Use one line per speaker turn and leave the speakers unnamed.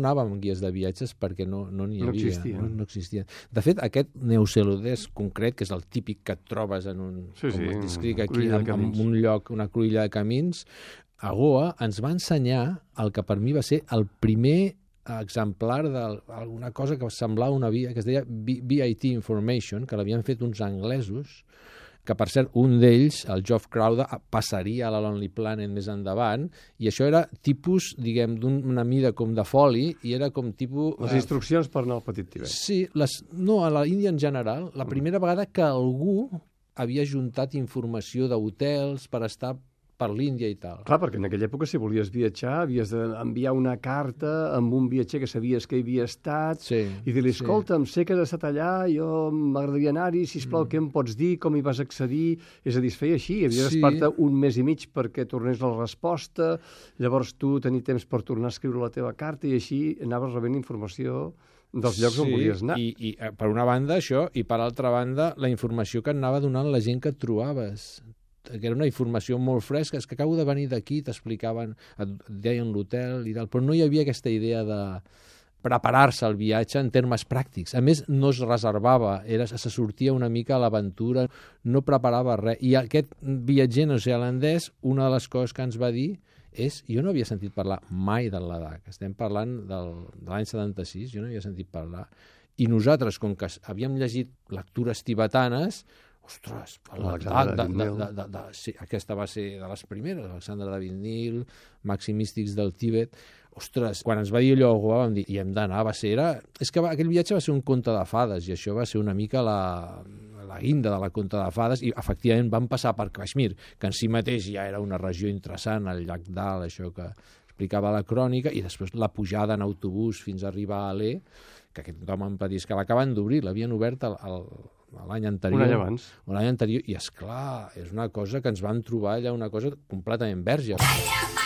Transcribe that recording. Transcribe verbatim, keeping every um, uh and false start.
anàvem amb guies de viatges perquè no n'hi no havia.
No existien.
No, no existien. De fet, aquest neozelandès concret, que és el típic que et trobes en un,
sí, sí,
com et descric aquí,
en,
en, en un lloc, una cruïlla de camins, a Goa ens va ensenyar el que per mi va ser el primer exemplar d'alguna cosa que semblava una via, que es deia V I T Information, que l'havien fet uns anglesos, que per cert, un d'ells, el Geoff Crowder, passaria a la Lonely Planet més endavant, i això era tipus, diguem, d'una mida com de foli, i era com tipus...
Les instruccions per anar al Petit Tibet.
Sí, les, no, a l'Índia en general, la primera vegada que algú havia juntat informació d'hotels per estar per l'Índia i tal.
Clar, perquè en aquella època, si volies viatjar, havies d'enviar una carta amb un viatger que sabies que hi havia estat
sí,
i dir-li,
sí.
escolta'm, sé que has estat allà, jo m'agradaria anar-hi, sisplau, mm. què em pots dir, com hi vas accedir? És a dir, es feia així, havies
sí.
d'esperar un mes i mig perquè tornés la resposta, llavors tu tenir temps per tornar a escriure la teva carta i així anaves rebent informació dels llocs
sí,
on volies anar.
I, i per una banda això, i per altra banda la informació que anava donant la gent que et trobaves, que era una informació molt fresca, és que acabo de venir d'aquí, t'explicaven, et deien l'hotel i tal, però no hi havia aquesta idea de preparar-se al viatge en termes pràctics. A més, no es reservava, era, se sortia una mica a l'aventura, no preparava res. I aquest viatger neozelandès, una de les coses que ens va dir és, jo no havia sentit parlar mai del Ladakh, estem parlant del, de l'any setanta-sis, jo no havia sentit parlar, i nosaltres, com que havíem llegit lectures tibetanes, ostres,
Alexandre
de,
David
de,
Nil.
de, de, de, sí, aquesta va ser de les primeres, Alexandre David Nil, Maximístics del Tíbet. Ostres, quan ens va dir allò, vam dir, i hem d'anar, va ser... Era... És que va, aquell viatge va ser un conte de fades, i això va ser una mica la, la guinda de la conte de fades, i efectivament vam passar per Kashmir, que en si mateix ja era una regió interessant, el llac Dal, això que explicava la crònica, i després la pujada en autobús fins a arribar a Leh, que aquest home em va dir, és que l'acaben d'obrir, l'havien obert al, al l'any anterior.
Un any abans.
Un any anterior, i esclar, és una cosa que ens vam trobar allà, una cosa completament verge.